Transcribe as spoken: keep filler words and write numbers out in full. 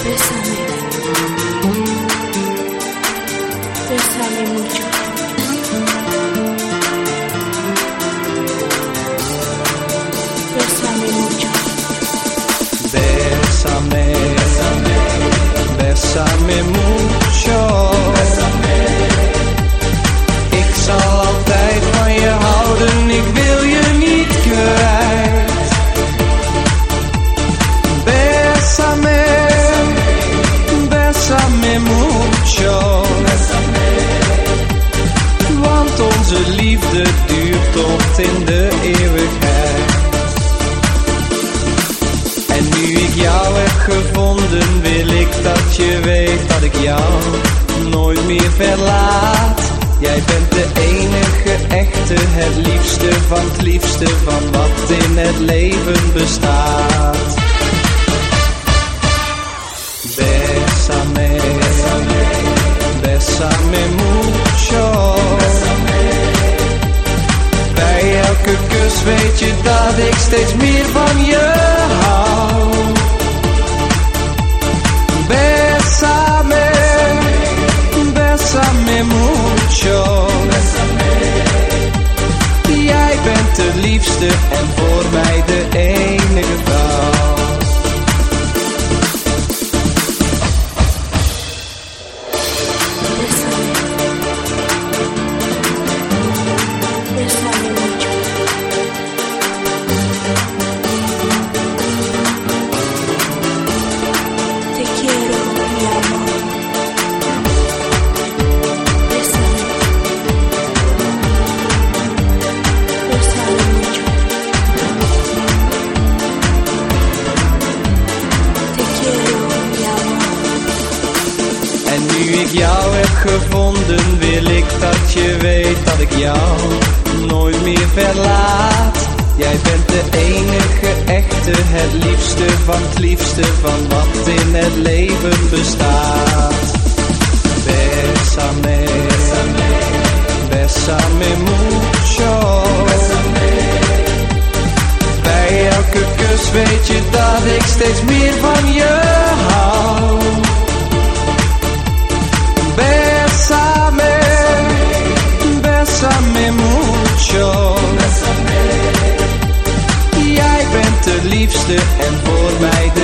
Bésame, bésame mucho. Bésame mucho. Bésame, bésame, bésame mucho. Bésame. Ik zal altijd van je houden, ik wil je niet kwijt. Bésame, bésame mucho. Bésame. Want onze liefde duurt tot in de eeuwigheid. En nu ik jou heb gevonden, wil ik dat je weet dat ik jou nooit meer verlaat. Jij bent de enige echte, het liefste van het liefste van wat in het leven bestaat. Bésame, bésame, bésame mucho. Bésame. Bij elke kus weet je dat ik steeds meer van je hou. Bésame, bésame mucho. Bésame. Jij bent de liefste en voor mij de enige vrouw. Jou heb gevonden, wil ik dat je weet dat ik jou nooit meer verlaat. Jij bent de enige echte, het liefste van het liefste van wat in het leven bestaat. Bésame, bésame, bésame mucho. Bésame. Bij elke kus weet je dat ik steeds meer van je hou. Bésame, bésame mucho. Bésame. Jij bent de liefste en voor mij de